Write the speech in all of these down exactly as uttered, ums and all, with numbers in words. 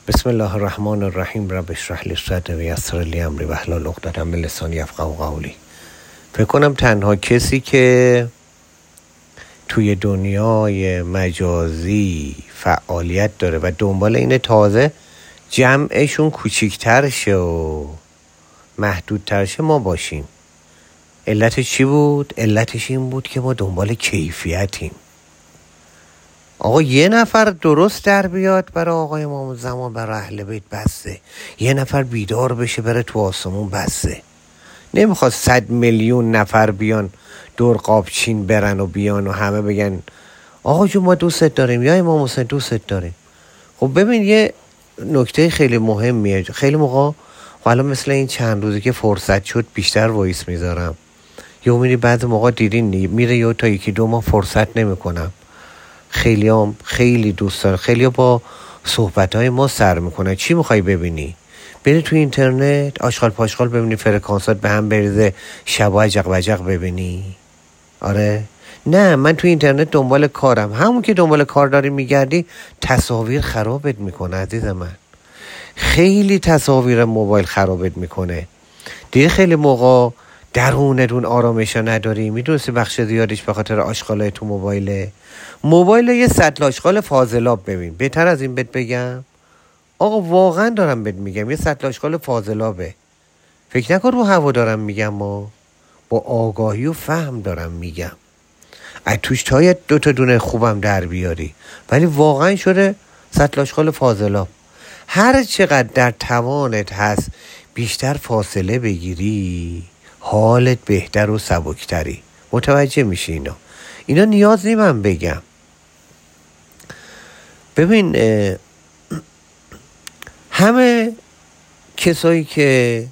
بسم الله الرحمن الرحیم. رب اشرح لی صدری و یسر لی امری واحلل عقدة من لسانی یفقهوا قولی. فکر کنم تنها کسی که توی دنیای مجازی فعالیت داره و دنبال اینه تازه جمعشون کوچیک‌تر شه و محدودتر شه ما باشیم. علتش چی بود؟ علتش این بود که ما دنبال کیفیتیم. آقا یه نفر درست در بیاد برای آقای امام زمان، برای اهل بیت بسه. یه نفر بیدار بشه بره تو آسمون بسه. نمیخواد صد میلیون نفر بیان دور قابچین برن و بیان و همه بگن آقا جون ما دوست داریم یا امام حسین دوست داریم. خب ببین یه نکته خیلی مهمیه. خیلی موقع حالا مثل این چند روزی که فرصت شد بیشتر وایس میذارم، یا میری بعد موقع دیدین میره یا تا یکی دو ماه فرصت نمیکنم. خیلی هم خیلی دوست دارم، خیلی با صحبتهای ما سر میکنه. چی میخوای ببینی؟ بری تو اینترنت آشغال پاشغال ببینی، فرکانسات به هم بریزه، شب عجق وجق ببینی. آره نه، من تو اینترنت دنبال کارم. همون که دنبال کار داری میگردی تصاویر خرابت میکنه عزیز من. خیلی تصاویر موبایل خرابت میکنه. دیگه خیلی موقع درونتون آرامش نداری. میدونستی بخش زیادیش به خاطر آشغالای تو موبایله. موبایل یه سطل آشغال فاضلاب ببین. بهتر از این بهت بگم؟ آقا واقعا دارم بهت میگم، یه سطل آشغال فاضلابه. فکر نکن رو هوا دارم میگم، ما با آگاهی و فهم دارم میگم. از توش تا دو تا دونه خوبم در بیاری، ولی واقعا شده سطل آشغال فاضلاب. هر چقدر در توانت هست بیشتر فاصله بگیری، حالت بهتر و سبکتری. متوجه میشی اینا؟ اینا نیاز نیم من بگم. ببین همه کسایی که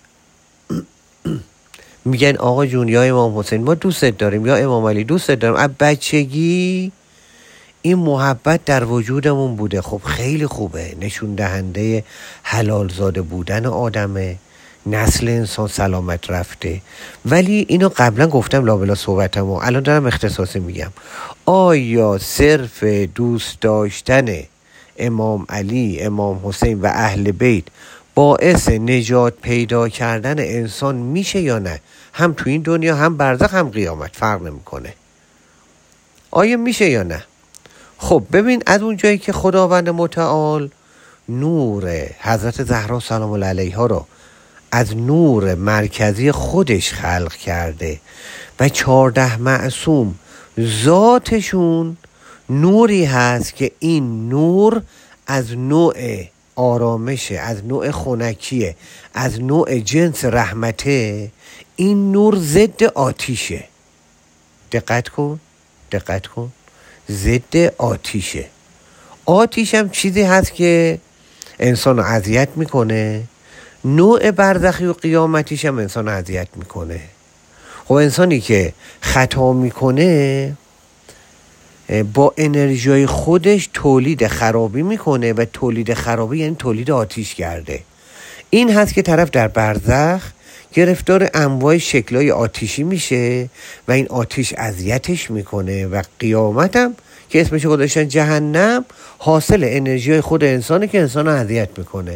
میگن آقا جون یا امام حسین ما دوستت داریم یا امام علی دوستت داریم، از بچگی این محبت در وجودمون بوده. خب خیلی خوبه، نشون دهنده حلال زاده بودن آدمه، نسل انسان سلامت رفته. ولی اینو قبلا گفتم لابلا صحبتمو، الان دارم اختصاصی میگم. آیا صرف دوست داشتن امام علی، امام حسین و اهل بیت باعث نجات پیدا کردن انسان میشه یا نه؟ هم تو این دنیا هم برزخ هم قیامت فرق نمیکنه. آیا میشه یا نه؟ خب ببین از اون جایی که خداوند متعال نور حضرت زهرا سلام الله علیها رو از نور مرکزی خودش خلق کرده و چهارده معصوم ذاتشون نوری هست که این نور از نوع آرامشه، از نوع خنکیه، از نوع جنس رحمته. این نور ضد آتیشه. دقت کن دقت کن ضد آتیشه. آتیش هم چیزی هست که انسان رو اذیت میکنه. نوع برزخی و قیامتیش هم انسان رو اذیت میکنه. خب انسانی که خطا میکنه با انرژی خودش تولید خرابی میکنه و تولید خرابی یعنی تولید آتیش کرده. این هست که طرف در برزخ گرفتار انواع شکلای آتیشی میشه و این آتیش اذیتش میکنه و قیامت هم که اسمش گذاشتن جهنم حاصل انرژی خود انسانه که انسان رو اذیت میکنه.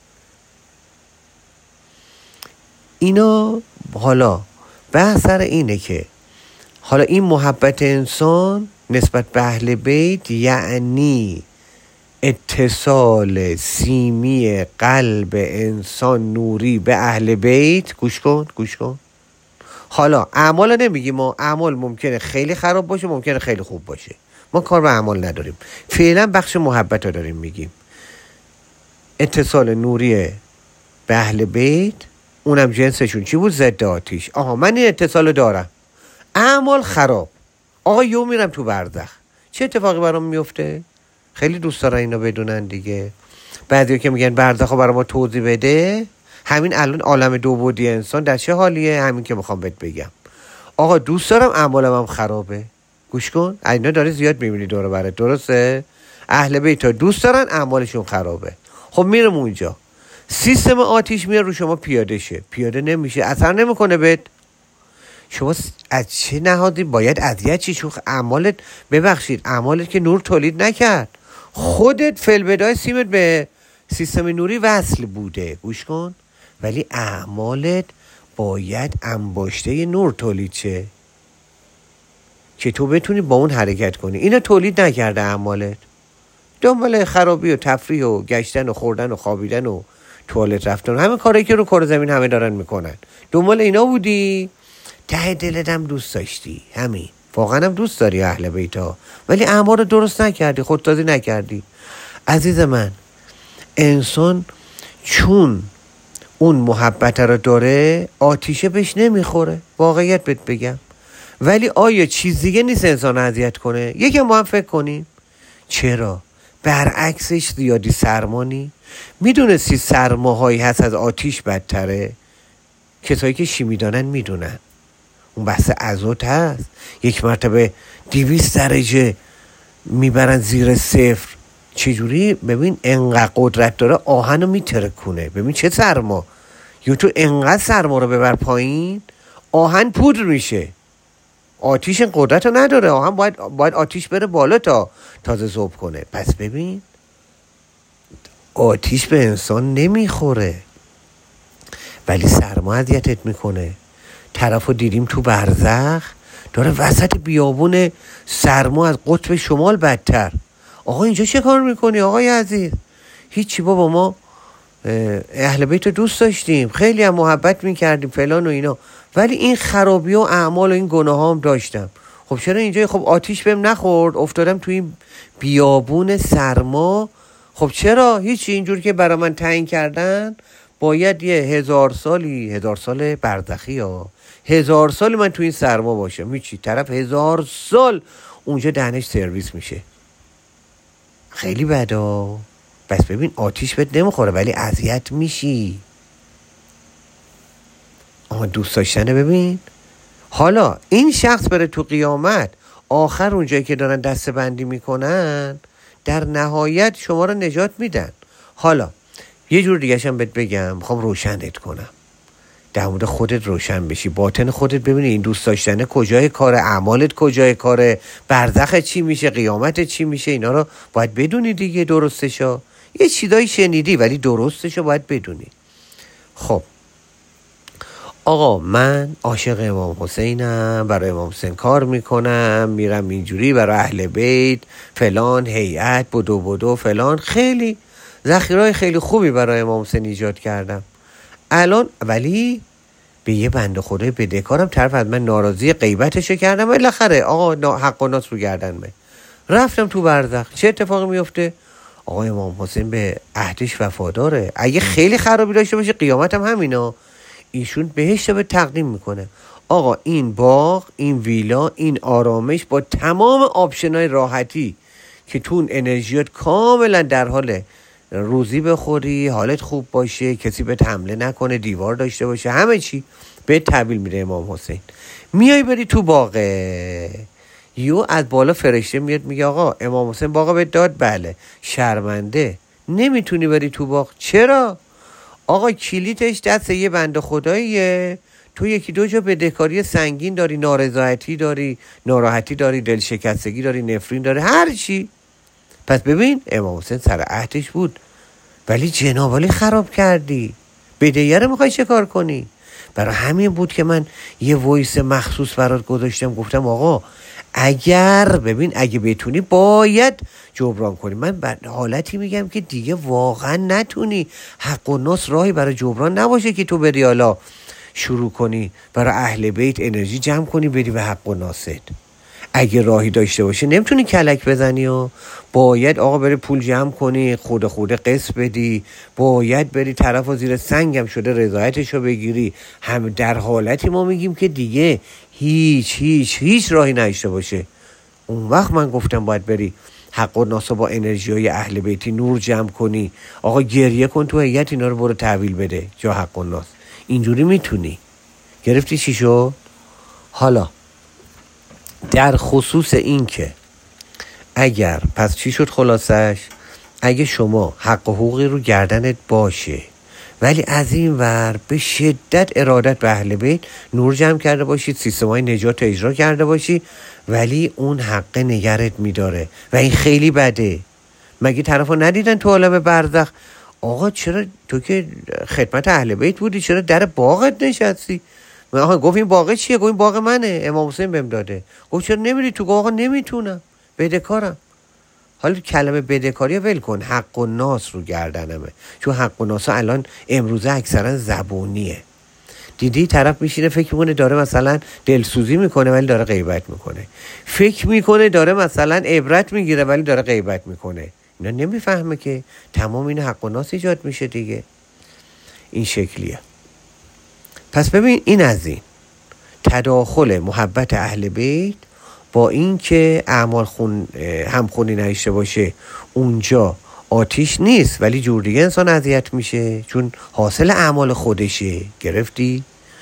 اینا حالا بحث سر اینه که حالا این محبت انسان نسبت به اهل بیت یعنی اتصال سیمی قلب انسان نوری به اهل بیت. گوش کن گوش کن حالا اعمال نمیگیم، ما اعمال ممکنه خیلی خراب باشه، ممکنه خیلی خوب باشه، ما کار به اعمال نداریم. فعلا بخش محبت رو داریم میگیم. اتصال نوری به اهل بیت، اونم جنسشون چی بود؟ ضد آتیش. آها من این اتصال دارم، اعمال خراب. آقا یو میرم تو برزخ، چه اتفاقی برام میفته؟ خیلی دوست دارن اینو بدونن دیگه. بعضیا که میگن برزخ رو برای ما توضیح بده. همین الان عالم دو بعدی انسان در چه حالیه؟ همین که میخوام بهت بگم. آقا دوست دارم اعمالم هم خرابه. گوش کن، اینا داری زیاد میبینی دور و برت، درسته؟ اهل بیت ها دوست دارن اعمالشون خرابه. خب میرم اونجا، سیستم آتیش میاد رو شما پیاده شه. پیاده نمیشه، اثر نمیکنه بهت. شما از چه نهادی باید اذیت چی؟ چون اعمالت، ببخشید اعمالت که نور تولید نکرد. خودت فلبدای سیمت به سیستم نوری وصل بوده، گوش کن، ولی اعمالت باید انباشته نور تولید شه که تو بتونی با اون حرکت کنی. اینا تولید نکرده اعمالت، دنبال خرابی و تفریح و گشتن و خوردن و خوابیدن و توالت رفتن، همه کاری که رو کره زمین همه دارن میکنن، دنبال اینا بودی، ته دلت هم دوست داشتی، همین، واقعا هم دوست داری اهل بیتا، ولی اعمال رو درست نکردی، خودتازی نکردی. عزیز من، انسان چون اون محبت رو داره آتیشه بهش نمیخوره، واقعیت بهت بگم. ولی آیا چیز دیگه نیست انسان اذیت کنه؟ یکم ما هم فکر کنیم. چرا؟ برعکسش زیادی سرمانی. میدونستی سرماهایی هست از آتیش بدتره؟ کسایی که شیمی دانن میدونن. اون بحث ازوت هست، یک مرتبه دویست درجه میبرن زیر صفر. چجوری؟ ببین انقدر قدرت داره آهن رو میترکونه. ببین چه سرما، یا تو انقدر سرما رو ببر پایین آهن پودر میشه. آتیش قدرت رو نداره، آهن باید, باید آتیش بره بالا تا تازه ذوب کنه. پس ببین آتیش به انسان نمیخوره ولی سرما اذیتت میکنه. طرفو دیدیم تو برزخ داره وسط بیابون سرما از قطب شمال بدتر. آقا اینجا چه کار میکنی آقای عزیز؟ هیچی بابا، ما اهل بیت رو دوست داشتیم، خیلی هم محبت میکردیم فلان و اینا، ولی این خرابی و اعمال و این گناه هم داشتم. خب چرا اینجا؟ خب آتیش بهم نخورد، افتادم توی این بیابون سرما. خب چرا؟ هیچی، اینجور که برای من تعیین کردن باید یه هزار سالی، هزار سال برزخی ها، هزار سال من توی این سرما باشم. هیچی، طرف هزار سال اونجا دهنش سرویس میشه. خیلی بدا. بس ببین آتیش بهت نمیخوره ولی اذیت میشی. اما دوست داشتنه. ببین حالا این شخص بره تو قیامت، آخر اونجایی که دارن دسته بندی میکنن در نهایت شما رو نجات میدن. حالا یه جور دیگه شم بهت بگم، میخوام روشنت کنم، در مورد خودت روشن بشی، باطن خودت ببینی این دوست داشتنه کجای کاره، اعمالت کجای کاره، برزخ چی میشه، قیامت چی میشه، اینا رو باید بدونی دیگه. درستشو یه چیزایی شنیدی ولی درستشو باید بدونی. خب آقا من عاشق امام حسینم، برای امام حسین کار میکنم، میرم اینجوری برای اهل بیت فلان، هیئت بدو بدو فلان، خیلی ذخیرهای خیلی خوبی برای امام حسین ایجاد کردم الان. ولی به یه بنده خدای بدهکارم، طرف از من ناراضی، غیبتشو کردم، بالاخره آقا حق و ناس رو گردن من رفتم تو برزخ. چه اتفاقی میفته؟ آقا امام حسین به عهدش وفاداره، اگه خیلی خرابی داشته باشه قیامت هم همینا، ایشون بهشت به تقدیم میکنه. آقا این باغ، این ویلا، این آرامش با تمام آپشنای راحتی که تو اون انرژیات کاملا در حال روزی بخوری، حالت خوب باشه، کسی بهت حمله نکنه، دیوار داشته باشه، همه چی بهت تحویل میده امام حسین. میای بری تو باغه، یو از بالا فرشته میاد میگه آقا امام حسین باغ بهت داد، بله، شرمنده نمیتونی بری تو باغ. چرا؟ آقا کلیدش دست یه بنده خداییه، تو یکی دو جا بدهکاری سنگین داری، نارضایتی داری، ناراحتی داری، دلشکستگی داری، نفرین داری، هر چی. پس ببین امام حسین سر عهدش بود ولی جنابالی خراب کردی، بدهیه رو میخوای چه کار کنی؟ برای همین بود که من یه وایس مخصوص برات گذاشتم، گفتم آقا اگر ببین اگه بتونی باید جبران کنی. من به حالتی میگم که دیگه واقعا نتونی، حق و ناس راهی برای جبران نباشه که تو بری حالا شروع کنی برای اهل بیت انرژی جمع کنی بری به حق و ناست. اگه راهی داشته باشه نمیتونی کلک بزنی و باید آقا بری پول جمع کنی، خود خود قسط بدی، باید بری طرف و زیر سنگم شده رضایتشو بگیری. هم در حالتی ما میگیم که دیگه هیچ هیچ هیچ راهی نداشته باشه. اون وقت من گفتم باید بری حق و ناس با انرژی های اهل بیتی نور جمع کنی. آقا گریه کن تو هیئت، اینا رو برو تحویل بده جا حق و ناس. اینجوری میتونی. گرفتی چی شد؟ حالا در خصوص این که اگر پس چی شد خلاصش؟ اگه شما حق و حقوقی رو گردنت باشه ولی از این ور به شدت ارادت به اهل بیت نور جمع کرده باشید، سیستم‌های نجات اجرا کرده باشی، ولی اون حق نگرت میداره و این خیلی بده. مگه طرفو ندیدن تو عالم برزخ آقا چرا تو که خدمت اهل بیت بودی چرا در باغت نشستی؟ آقا گفت این باغ چیه؟ گفت این باغ منه، امام حسین بهم داده. گفت چرا نمیری تو؟ آقا نمیتونم، بدهکارم. حالا کلمه بدهکاری ول کن، حق و ناس رو گردنمه، چون حق و ناس الان امروزه اکثرا زبونیه. دیدی طرف میشینه فکر میکنه داره مثلا دلسوزی میکنه ولی داره غیبت میکنه، فکر میکنه داره مثلا عبرت میگیره ولی داره غیبت میکنه. اینا نمیفهمه که تمام این حق و ناس ایجاد میشه دیگه. این شکلیه. پس ببین این از این تداخل محبت اهل بیت با این که اعمال خون همخونی نشته باشه اونجا آتیش نیست، ولی جور دیگه انسان اذیت میشه چون حاصل اعمال خودشه. گرفتی؟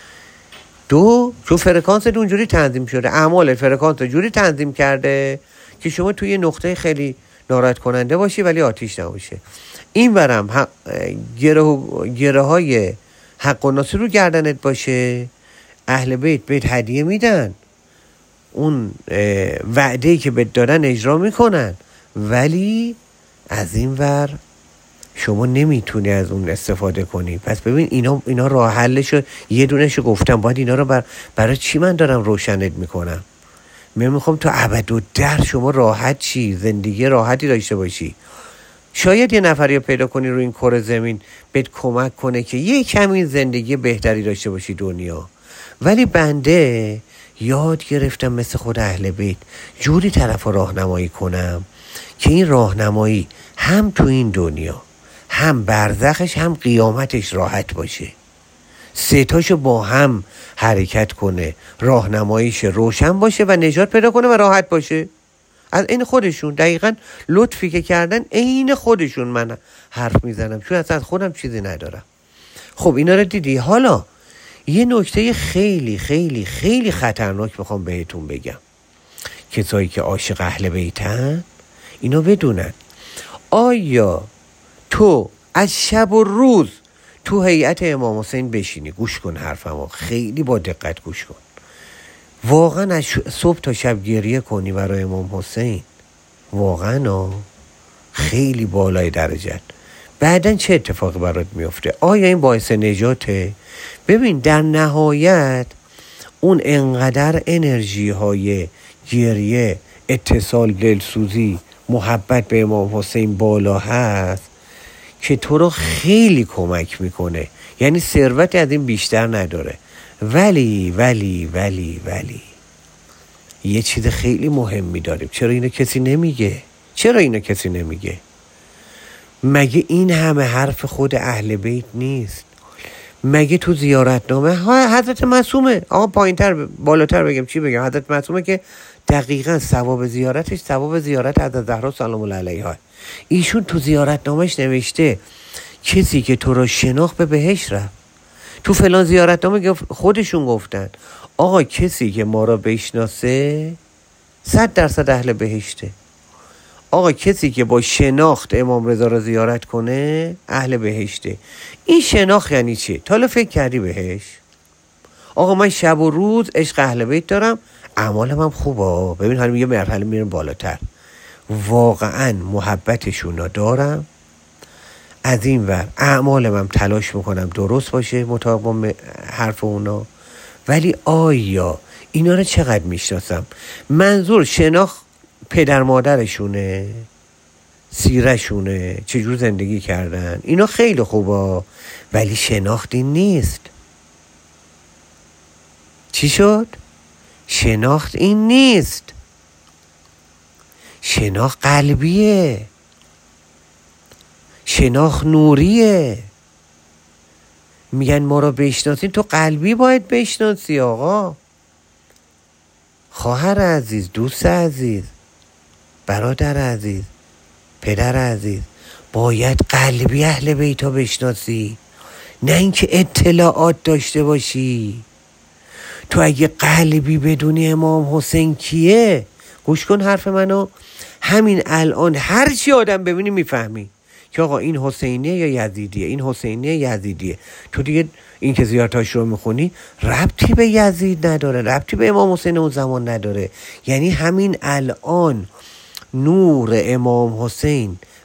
دو، چون فرکانس اونجوری تنظیم شده، اعمال فرکانس جوری تنظیم کرده که شما توی نقطه خیلی ناراحت کننده باشی ولی آتیش نباشه. این برم گره, گره های حق و ناصر رو گردنت باشه. اهل بیت بیت هدیه میدن، اون وعده‌ای که بهت دادن اجرا میکنن، ولی از این ور شما نمیتونی از اون استفاده کنی. پس ببین اینا اینا راه حلشو یه دونهشو گفتم، باید اینا رو بر برای چی من دارم روشنت میکنم؟ من میخوام تو ابد و در شما راحت چی، زندگی راحتی داشته باشی. شاید یه نفری رو پیدا کنی روی این کره زمین بهت کمک کنه که یه کمی زندگی بهتری داشته باشی دنیا، ولی بنده یاد گرفتم مثل خود اهل بیت جوری طرف راهنمایی کنم که این راهنمایی هم تو این دنیا هم برزخش هم قیامتش راحت باشه. سه تاشو با هم حرکت کنه، راهنماییش روشن باشه و نجات پیدا کنه و راحت باشه. از این خودشون دقیقاً لطفی که کردن عین خودشون من حرف میزنم، چون اصلا از خودم چیزی ندارم. خب اینا رو دیدی. حالا یه نکته خیلی خیلی خیلی خطرناک میخوام بهتون بگم. کسایی که عاشق اهل بیتن اینو بدونن. آیا تو از شب و روز تو هیئت امام حسین بشینی، گوش کن حرفمو، خیلی با دقت گوش کن، واقعا از صبح تا شب گریه کنی برای امام حسین، واقعا خیلی بالای درجت، بعدن چه اتفاقی برات میفته؟ آیا این باعث نجاته؟ ببین در نهایت اون انقدر انرژی های گریه، اتصال، دلسوزی، محبت به امام حسین بالا هست که تو رو خیلی کمک میکنه. یعنی ثروت از این بیشتر نداره. ولی ولی ولی ولی یه چیز خیلی مهمی داریم. چرا اینو کسی نمیگه؟ چرا اینو کسی نمیگه؟ مگه این همه حرف خود اهل بیت نیست؟ مگه تو زیارتنامه ها حضرت معصومه، آقا پایینتر بالاتر بگم چی بگم، حضرت معصومه که دقیقاً ثواب زیارتش ثواب زیارت حضرت زهرا سلام الله علیها. ایشون تو زیارتنامهش نوشته کسی که تو رو شناخت به بهشت رفت. تو فلان زیارتنامه خودشون گفتن آقا کسی که ما را بشناسه صد درصد اهل بهشته. آقا کسی که با شناخت امام رضا را زیارت کنه اهل بهشته. این شناخت یعنی چی؟ تا حالا فکر کردی بهش؟ آقا من شب و روز عشق اهل بیت دارم، اعمالم هم خوبه. ببین حالا یه مرحله میرم بالاتر، واقعا محبتشون را دارم، از این ور اعمالم هم تلاش میکنم درست باشه مطابق با حرف اونا. ولی آیا اینا رو چقدر میشناسم؟ منظور شناخت پدر مادرشونه، سیرشونه، چجور زندگی کردن، اینا خیلی خوبه، ولی شناختی نیست. چی شد؟ شناخت این نیست. شناخت قلبیه، شناخت نوریه. میگن ما رو بشناسین، تو قلبی باید بشناسی آقا. خواهر عزیز، دوست عزیز، برادر عزیز، پدر عزیز، باید قلبی اهل بیت بشناسی، نه اینکه اطلاعات داشته باشی. تو اگه قلبی بدونی امام حسین کیه، گوش کن حرف منو، همین الان هر چی آدم ببینی میفهمی که آقا این حسینیه یا یزیدیه، این حسینیه یزیدیه. تو دیگه این که زیارتاش رو میخونی ربطی به یزید نداره، ربطی به امام حسین اون زمان نداره. یعنی همین الان نور امام حسین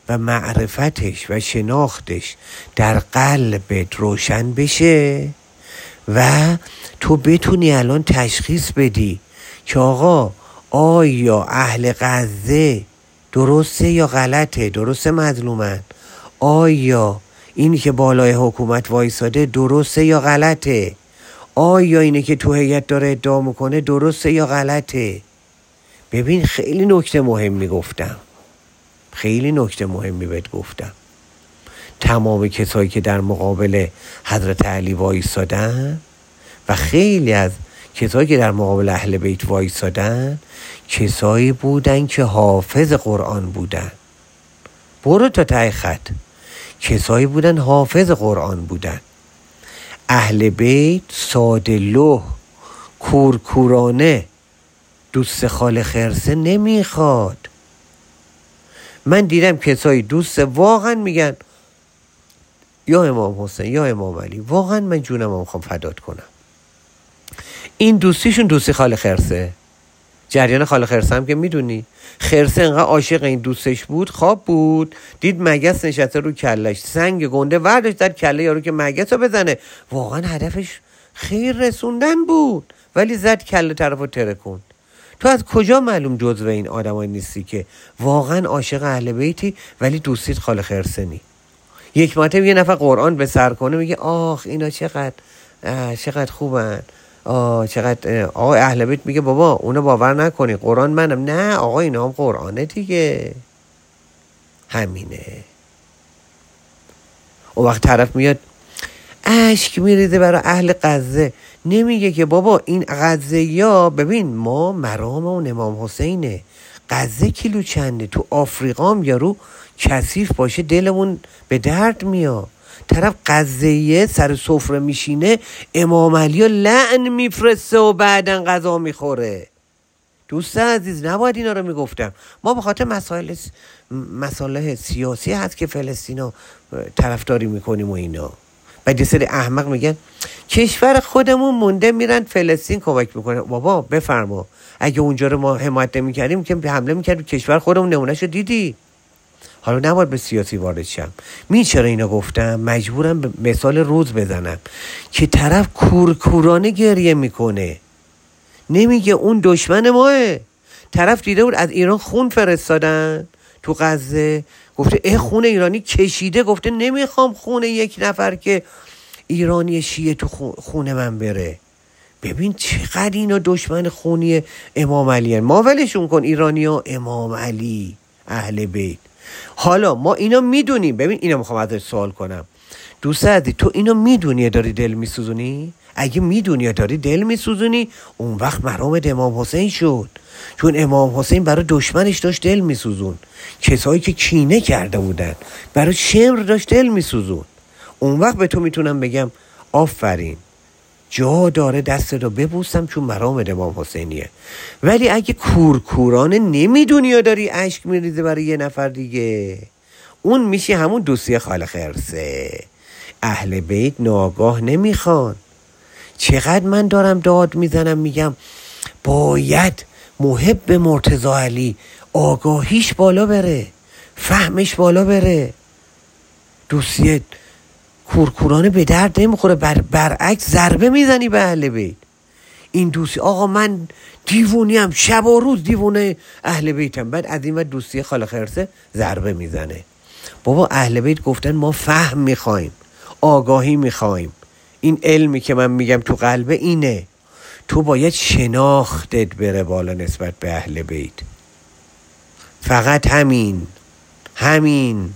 و معرفتش و شناختش در قلبت روشن بشه و تو بتونی الان تشخیص بدی که آقا آیا اهل غزه درسته یا غلطه، درسته مظلومن، آیا اینی که بالای حکومت وایساده درسته یا غلطه، آیا اینی که تو هیئت داره ادعا میکنه درسته یا غلطه. ببین خیلی نکته مهمی گفتم، خیلی نکته مهمی بهت گفتم. تمام کسایی که در مقابل حضرت علی وایسادن و خیلی از کسایی که در مقابل اهل بیت وایسادن کسایی بودن که حافظ قرآن بودن. برو تا ته خط، کسایی بودن حافظ قرآن بودن. اهل بیت ساده لوح کورکورانه دوست خال خرسه نمیخواد. من دیدم کسایی دوست واقعا میگن یا امام حسین یا امام علی، واقعا من جونم رو میخوام فدات کنم. این دوستیشون دوستی خال خرسه. جریان خال خرسه هم که میدونی، خرسه انقدر عاشق این دوستش بود، خواب بود دید مگس نشسته رو کلش، سنگ گنده وردش در کله یارو که مگس رو بزنه. واقعا هدفش خیر رسوندن بود ولی زد کله طرف رو ترکوند. تو از کجا معلوم جزو این آدمایی نیستی که واقعا عاشق اهل بیتی ولی دوستیت خال خرسه نی؟ یک مرتبه یه نفر قرآن به سر کنه میگه آخ اینا چقدر چقدر خوبن، آه چقدر. آقا اهل بیت میگه بابا اونو باور نکنی، قرآن منم. نه آقا اینا هم قرآنه دیگه، همینه. اون وقت طرف میاد اشک میریزه برای اهل غزه، نمیگه که بابا این غزه یا ببین ما مرام اون امام حسینه، غزه کیلو چنده، تو آفریقا هم یارو کثیف باشه دلمون به درد میاد. طرف غزه‌ایه سر سفره میشینه امام علی لعن میفرسته و بعدن غذا میخوره. دوست عزیز نباید اینا رو میگفتم. ما به خاطر مسائل مسائل سیاسی هست که فلسطینو طرفداری میکنیم و اینا. بعد یه سری احمق میگن کشور خودمون مونده میرن فلسطین کمک میکنه. بابا بفرما اگه اونجا رو ما حمایت نمیکردیم که حمله میکردیم کشور خودمون، نمونهشو دیدی. حالا نباید به سیاسی وارد شم. می چرا اینا گفتم؟ مجبورم به مثال روز بزنم که طرف کورکورانه گریه میکنه، نمیگه اون دشمن ماه. طرف دیده بود از ایران خون فرستادن تو غزه، گفته اه خون ایرانی کشیده، گفته نمیخوام خون یک نفر که ایرانی شیعه تو خون من بره. ببین چقدر اینا دشمن خونی امام علی هن. ما ولشون کن، ایرانی ها امام علی اهل بیت. حالا ما اینا میدونیم. ببین اینا میخوام ازش سوال کنم، دوست عزیز تو اینو میدونی داری دل میسوزونی؟ اگه میدونی داری دل میسوزونی اون وقت مرام امام حسین شد، چون امام حسین برای دشمنش داشت دل میسوزون، کسایی که کینه کرده بودن برای شمر داشت دل میسوزون. اون وقت به تو میتونم بگم آفرین، جا داره دست رو ببوسم چون مرام امام حسینیه. ولی اگه کورکورانه نمیدونی یا داری اشک میریزه برای یه نفر دیگه، اون میشه همون دوستی خال خرسه. اهل بیت ناگاه نمیخوان. چقدر من دارم داد میزنم میگم باید محب مرتضی علی آگاهیش بالا بره، فهمش بالا بره. دوستی کورکورانه به درد نمیخوره، بر برعکس ضربه میزنی به اهل بیت. این دوستی آقا من دیوونیم، شب و روز دیوونه اهل بیتم، بعد از این وقت دوستی خال خرسه ضربه میزنه. بابا اهل بیت گفتن ما فهم میخوایم، آگاهی میخوایم. این علمی که من میگم تو قلبه اینه. تو باید شناختت بره بالا نسبت به اهل بیت. فقط همین همین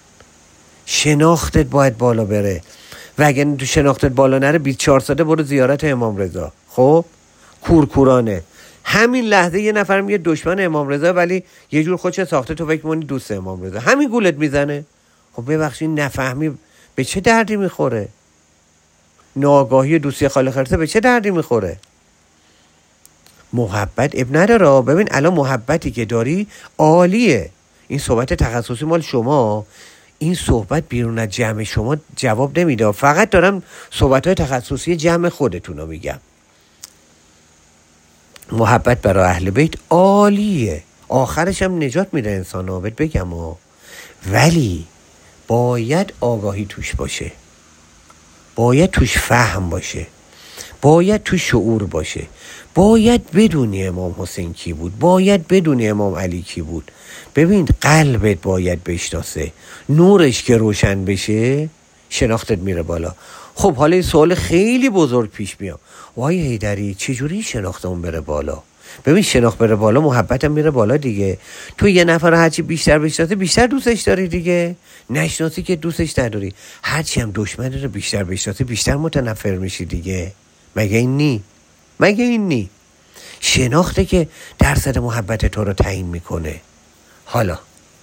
شناختت باید بالا بره. و اگر تو شناختت بالا نره بیست و چهار ساعته برو زیارت امام رضا. خب کورکورانه همین لحظه یه نفر میگه دشمن امام رضا ولی یه جور خودش ساخته تو فکر می‌کنی دوست امام رضا، همین گولت میزنه. خب ببخشید نفهمی به چه دردی میخوره؟ ناآگاهی دوستی خال خرسه به چه دردی میخوره؟ محبت اب نداره. ببین الان محبتی که داری عالیه. این صحبت تخصصی مال شما، این صحبت بیرون از جمع شما جواب نمیده. فقط دارم صحبت‌های تخصصی جمع خودتون رو میگم. محبت برای اهل بیت عالیه، آخرش هم نجات میده انسان ها. بگم ها. ولی باید آگاهی توش باشه، باید توش فهم باشه، باید توش شعور باشه، باید بدونی امام حسین کی بود، باید بدونی امام علی کی بود. ببین قلبت باید بشناسه، نورش که روشن بشه شناختت میره بالا. خب حالا این سوال خیلی بزرگ پیش میاد، وای حیدری چجوری شناختمون بره بالا؟ ببین شناخت بره بالا محبتم میره بالا دیگه. تو یه نفر هرچی بیشتر بشناسی بیشتر دوستش داری دیگه، نشناسی که دوستش نداری. هرچی هم دشمن رو بیشتر بشناسی بیشتر متنفر میشی دیگه. مگه این نی؟ مگه این نی؟ شناخته که درصد محبت تو رو تعیین میکنه. حالا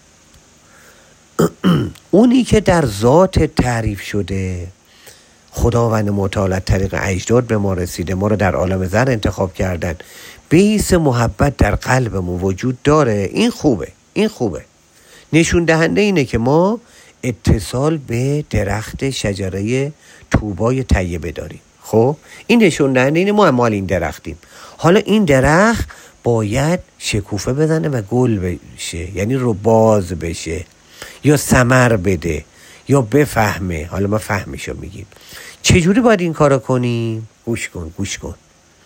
اونی که در ذات تعریف شده، خداوند متعال طریق اجداد به ما رسیده، ما رو در عالم زر انتخاب کردن، بیس محبت در قلبمون وجود داره، این خوبه، این خوبه. نشون دهنده اینه که ما اتصال به درخت شجره طوبای طیبه داریم. خب این نشون دهنده اینه ما مال این درختیم. حالا این درخت باید شکوفه بزنه و گل بشه، یعنی رو باز بشه یا ثمر بده یا بفهمه. حالا ما فهمشو میگیم. چجوری باید این کارو کنیم؟ گوش کن گوش کن.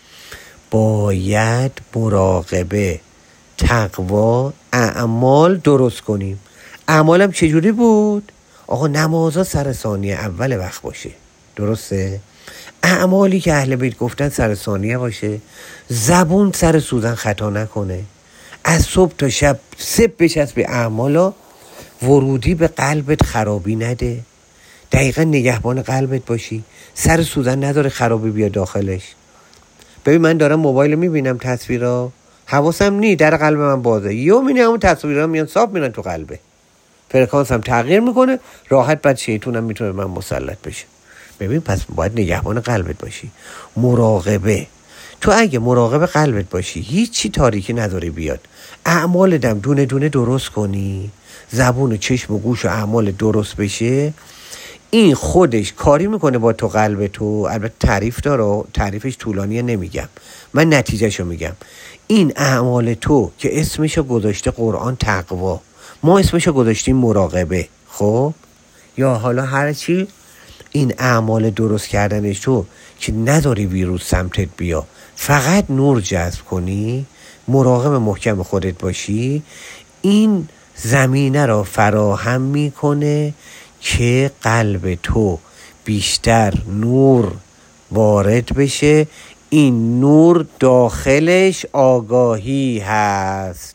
باید مراقبه، تقوا، اعمال درست کنیم. اعمالم چجوری بود؟ آقا نمازا سر ثانیه اول وقت باشه، درسته؟ اعمالی که اهل بیت گفتن سر ثانیه باشه. زبون سر سوزن خطا نکنه. از صبح تا شب سب بچسب به اعمالا، ورودی به قلبت خرابی نده. دقیقا نگهبان قلبت باشی، سر سوزن نداره خرابی بیا داخلش. ببین من دارم موبایل میبینم تصویرها، حواسم نی، در قلب من بازه، یهو میبینم اون تصویرها میان صاف میرن تو قلبه، فرکانس هم تغییر میکنه، راحت بعد شیطونم میتونه من مسلط بشه. ببین پس باید نگهبان قلبت باشی. مراقبه، تو اگه مراقب قلبت باشی هیچی تاریکی نداره بیاد. اعمال دم دونه دونه درست کنی، زبون و چشم و گوش و اعمال درست بشه، این خودش کاری میکنه با تو قلب تو. البته تعریف داره، تعریفش طولانیه نمیگم، من نتیجهشو میگم. این اعمال تو که اسمشو گذاشته قرآن تقوا، ما اسمشو گذاشتیم مراقبه، خب یا حالا هر چی، این اعمال درست کردنش تو که نداری ویروس سمتت بیا، فقط نور جذب کنی، مراقب محکم خودت باشی، این زمینه را فراهم میکنه که قلب تو بیشتر نور وارد بشه. این نور داخلش آگاهی هست.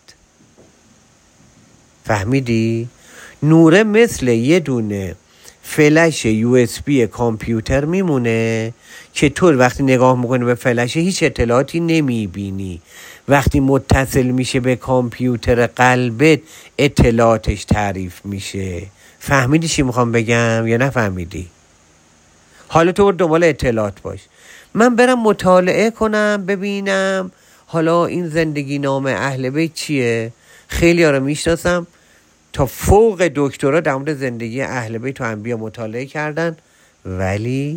فهمیدی؟ نوره مثل یه دونه فلش یو اس بی کامپیوتر میمونه که تو وقتی نگاه میکنی به فلش هیچ اطلاعاتی نمیبینی. وقتی متصل میشه به کامپیوتر قلبت اطلاعاتش تعریف میشه. فهمیدی چی میخوام بگم یا نفهمیدی؟ حالا تو دنبال اطلاعات باش، من برم مطالعه کنم ببینم حالا این زندگی نامه اهل بیت چیه. خیلی ها رو میشناسم تا فوق دکترا در مورد زندگی اهل بیت و انبیا مطالعه کردن، ولی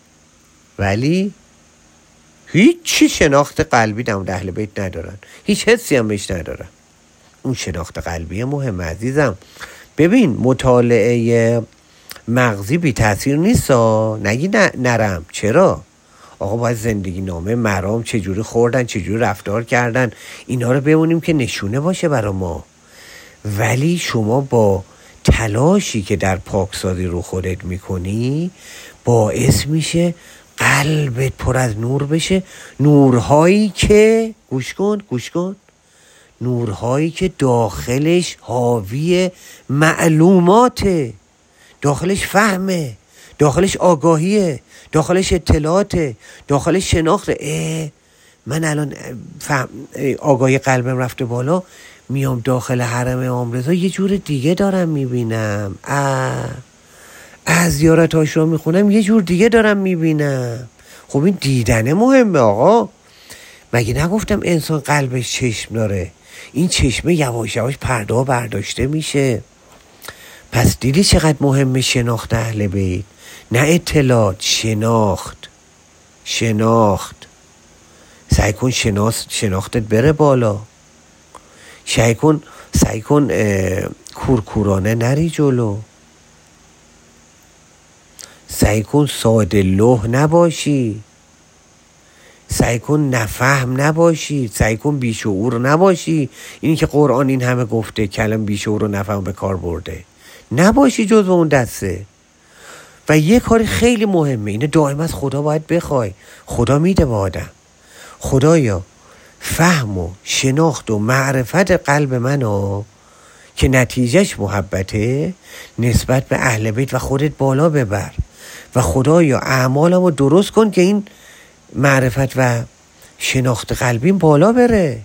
ولی هیچ چی شناخت قلبی در مورد اهل بیت ندارن، هیچ حسی هم بهش ندارن. اون شناخت قلبی مهم عزیزم. ببین مطالعه مغزی بی تاثیر نیست، نگی نرم. چرا؟ آقا باید زندگی نامه مرام چجوری خوردن، چجوری رفتار کردن، اینا رو بمونیم که نشونه باشه برا ما. ولی شما با تلاشی که در پاکسازی رو خودت میکنی باعث میشه قلبت پر از نور بشه. نورهایی که گوش کن گوش کن نورهایی که داخلش حاوی معلوماته، داخلش فهمه، داخلش آگاهیه، داخلش اطلاعاته، داخلش شناخته. اه من الان فهم آگاهی قلبم رفته بالا، میام داخل حرم امام رضا یه جور دیگه دارم میبینم. اه از زیارت عاشورا میخونم یه جور دیگه دارم میبینم. خب این دیدنه مهمه آقا. مگه نگفتم انسان قلبش چشم داره؟ این چشمه یواش یواش پرده برداشته میشه. پس دیدی چقدر مهمه شناخت اهل بیت؟ نه اطلاعات، شناخت. شناخت سعی کن شناس شناختت بره بالا. سعی کن سعی کن کورکورانه نری جلو. سعی کن ساده لوح نباشی، سعی کن نفهم نباشی، سعی کن بیشعور نباشی. اینی که قرآن این همه گفته کلم بیشعور و نفهم به کار برده، نباشی جزو اون دسته. و یه کاری خیلی مهمه، اینه دائما از خدا باید بخوای. خدا میده به آدم. خدایا فهم و شناخت و معرفت قلب منو که نتیجهش محبته نسبت به اهل بیت و خودت بالا ببر. و خدایا اعمالمو درست کن که این معرفت و شناخت قلبیم بالا بره.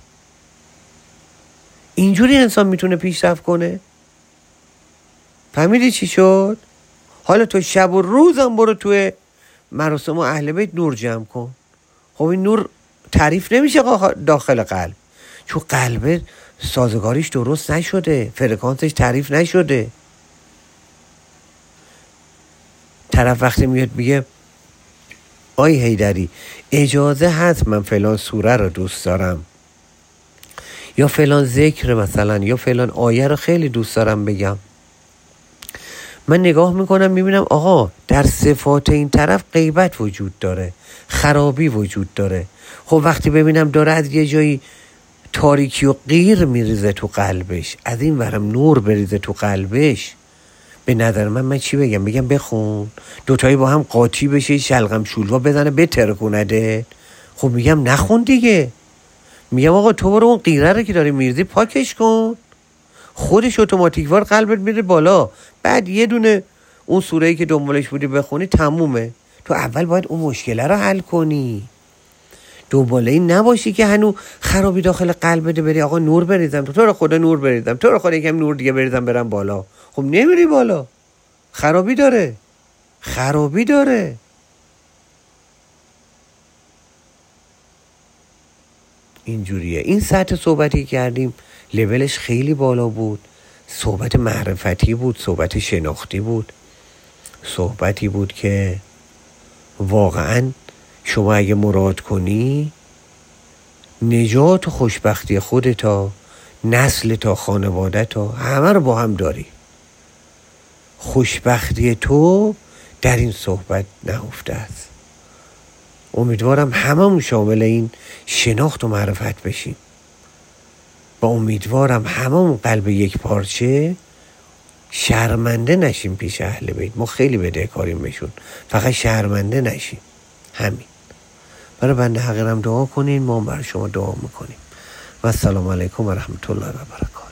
اینجوری انسان میتونه پیشرفت کنه. فهمیدی چی شد؟ حالا تو شب و روزم برو توی مراسم اهل بیت نور جمع کن. خب این نور تعریف نمیشه داخل قلب، چون قلب سازگاریش درست نشده، فرکانسش تعریف نشده. طرف وقتی میاد میگه آی حیدری اجازه هست من فلان سوره رو دوست دارم، یا فلان ذکر مثلا، یا فلان آیه رو خیلی دوست دارم بگم، من نگاه میکنم میبینم آقا در صفات این طرف غیبت وجود داره، خرابی وجود داره. خب وقتی ببینم داره از یه جایی تاریکی و غیر میریزه تو قلبش، از این ورم نور بریزه تو قلبش، به نظر من من چی بگم؟ بگم بخون دوتایی با هم قاطی بشه، شلغم شولوا بزنه بترکونده؟ خب میگم نخون دیگه. میگم آقا تو برو اون غیره رو که داری میریزی پاکش کن، خودش اتوماتیکوار قلبت میره بالا. بعد یه دونه اون سوره‌ای که دنبالش بودی بخونی تمومه. تو اول باید اون مشکله رو حل کنی، دنباله این نباشی که هنو خرابی داخل قلبت بری آقا نور بریزم، تو رو خدا نور بریزم، تو رو خدا یکم نور دیگه بریزم برم بالا. خب نمیری بالا، خرابی داره، خرابی داره. اینجوریه. این سطح صحبتی کردیم لولش خیلی بالا بود، صحبت معرفتی بود، صحبت شناختی بود، صحبتی بود که واقعا شما اگه مراد کنی نجات و خوشبختی خودتا، نسل تا خانواده تا همه رو با هم داری. خوشبختی تو در این صحبت نهفته است. امیدوارم هممون شامل این شناخت و معرفت بشیم و امیدوارم هممون قلب یک پارچه شرمنده نشیم پیش اهل بیت. ما خیلی بدهکاریم بهشون، فقط شرمنده نشیم. همین. برای بنده حقیرم دعا کنین، ما برای شما دعا میکنیم. و السلام علیکم و رحمت الله و برکاته.